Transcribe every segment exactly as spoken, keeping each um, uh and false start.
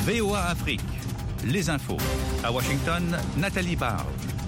V O A Afrique, les infos. À Washington, Nathalie Barge.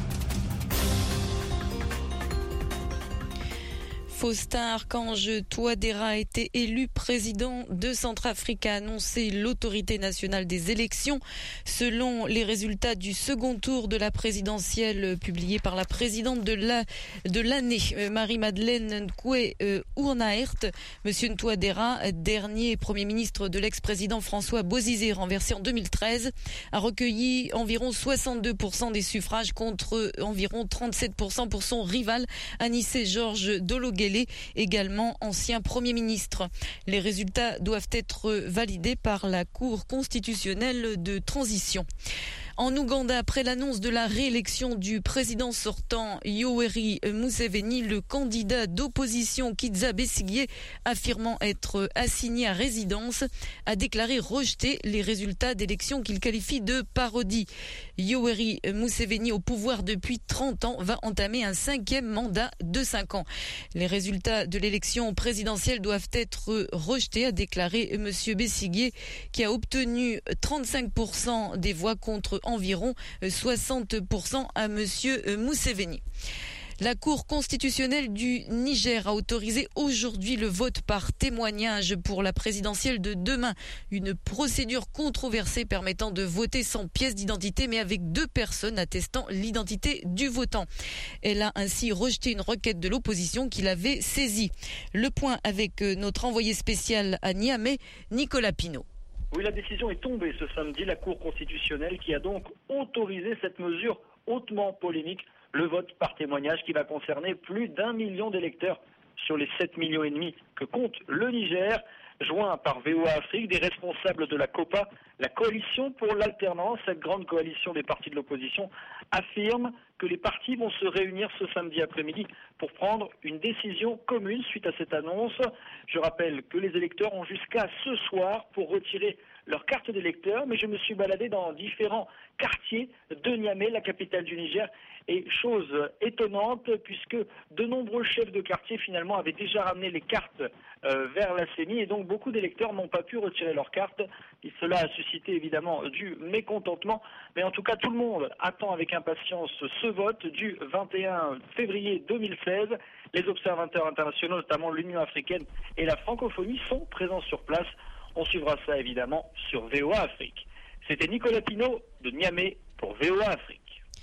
Faustin Archange Touadéra a été élu président de Centrafrique, a annoncé l'autorité nationale des élections. Selon les résultats du second tour de la présidentielle publié par la présidente de la de l'année, Marie-Madeleine Nkoué Ournaert, Monsieur Touadéra, dernier premier ministre de l'ex-président François Bozizé, renversé en deux mille treize, a recueilli environ soixante-deux pour cent des suffrages contre environ trente-sept pour cent pour son rival Anissé Georges Dologuélé, également ancien Premier ministre. Les résultats doivent être validés par la Cour constitutionnelle de transition. En Ouganda, après l'annonce de la réélection du président sortant Yoweri Museveni, le candidat d'opposition Kizza Besigye, affirmant être assigné à résidence, a déclaré rejeter les résultats d'élections qu'il qualifie de parodie. Yoweri Museveni, au pouvoir depuis trente ans, va entamer un cinquième mandat de cinq ans. Les résultats de l'élection présidentielle doivent être rejetés, a déclaré M. Besigye, qui a obtenu trente-cinq pour cent des voix contre environ soixante pour cent à M. Museveni. La Cour constitutionnelle du Niger a autorisé aujourd'hui le vote par témoignage pour la présidentielle de demain. Une procédure controversée permettant de voter sans pièce d'identité mais avec deux personnes attestant l'identité du votant. Elle a ainsi rejeté une requête de l'opposition qui l'avait saisie. Le point avec notre envoyé spécial à Niamey, Nicolas Pinault. Oui, la décision est tombée ce samedi, la Cour constitutionnelle qui a donc autorisé cette mesure hautement polémique, le vote par témoignage qui va concerner plus d'un million d'électeurs sur les sept millions et demi que compte le Niger, joint par V O A Afrique, des responsables de la COPA, la coalition pour l'alternance, cette grande coalition des partis de l'opposition, affirme que les partis vont se réunir ce samedi après-midi pour prendre une décision commune suite à cette annonce. Je rappelle que les électeurs ont jusqu'à ce soir pour retirer leur carte d'électeur, mais je me suis baladé dans différents quartiers de Niamey, la capitale du Niger, et chose étonnante, puisque de nombreux chefs de quartier finalement avaient déjà ramené les cartes euh, vers la C E N I, et donc beaucoup d'électeurs n'ont pas pu retirer leurs cartes. Et cela a suscité évidemment du mécontentement, mais en tout cas tout le monde attend avec impatience ce vote du vingt et un février deux mille seize. Les observateurs internationaux, notamment l'Union africaine et la francophonie, sont présents sur place. On suivra ça évidemment sur V O A Afrique. C'était Nicolas Pinault de Niamey pour V O A Afrique.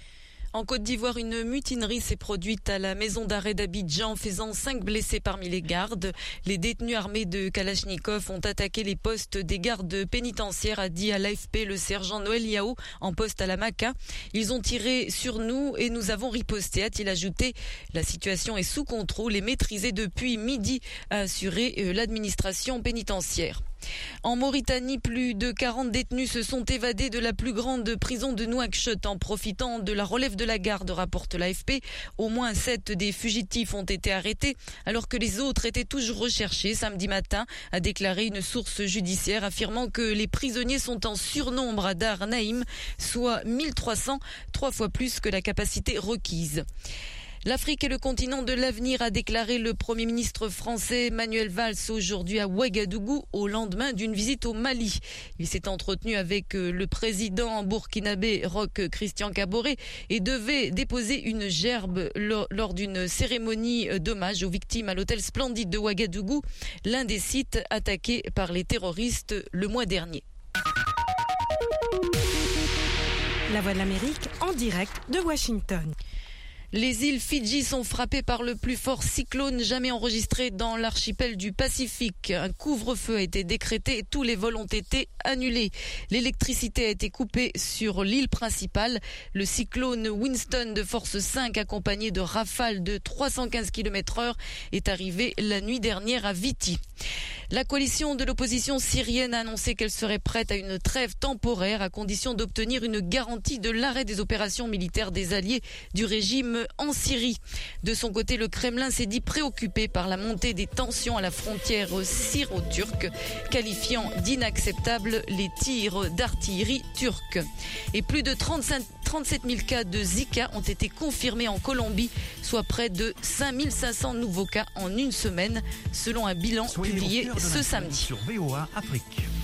En Côte d'Ivoire, une mutinerie s'est produite à la maison d'arrêt d'Abidjan, faisant cinq blessés parmi les gardes. Les détenus armés de Kalachnikov ont attaqué les postes des gardes pénitentiaires, a dit à l'A F P le sergent Noël Yao, en poste à la Maka. Ils ont tiré sur nous et nous avons riposté, a-t-il ajouté. La situation est sous contrôle et maîtrisée depuis midi, a assuré l'administration pénitentiaire. En Mauritanie, plus de quarante détenus se sont évadés de la plus grande prison de Nouakchott en profitant de la relève de la garde, rapporte l'A F P. Au moins sept des fugitifs ont été arrêtés alors que les autres étaient toujours recherchés samedi matin, a déclaré une source judiciaire affirmant que les prisonniers sont en surnombre à Dar Naïm, soit mille trois cents, trois fois plus que la capacité requise. L'Afrique est le continent de l'avenir, a déclaré le Premier ministre français Manuel Valls aujourd'hui à Ouagadougou au lendemain d'une visite au Mali. Il s'est entretenu avec le président burkinabé Roch Christian Kaboré et devait déposer une gerbe lors d'une cérémonie d'hommage aux victimes à l'hôtel Splendide de Ouagadougou, l'un des sites attaqués par les terroristes le mois dernier. La Voix de l'Amérique en direct de Washington. Les îles Fidji sont frappées par le plus fort cyclone jamais enregistré dans l'archipel du Pacifique. Un couvre-feu a été décrété et tous les vols ont été annulés. L'électricité a été coupée sur l'île principale. Le cyclone Winston de force cinq, accompagné de rafales de trois cent quinze kilomètres heure, est arrivé la nuit dernière à Viti. La coalition de l'opposition syrienne a annoncé qu'elle serait prête à une trêve temporaire à condition d'obtenir une garantie de l'arrêt des opérations militaires des alliés du régime en Syrie. De son côté, le Kremlin s'est dit préoccupé par la montée des tensions à la frontière syro-turque, qualifiant d'inacceptables les tirs d'artillerie turque. Et plus de trente-cinq, trente-sept mille cas de Zika ont été confirmés en Colombie, soit près de cinq mille cinq cents nouveaux cas en une semaine, selon un bilan Soyez publié ce samedi. Sur V O A Afrique.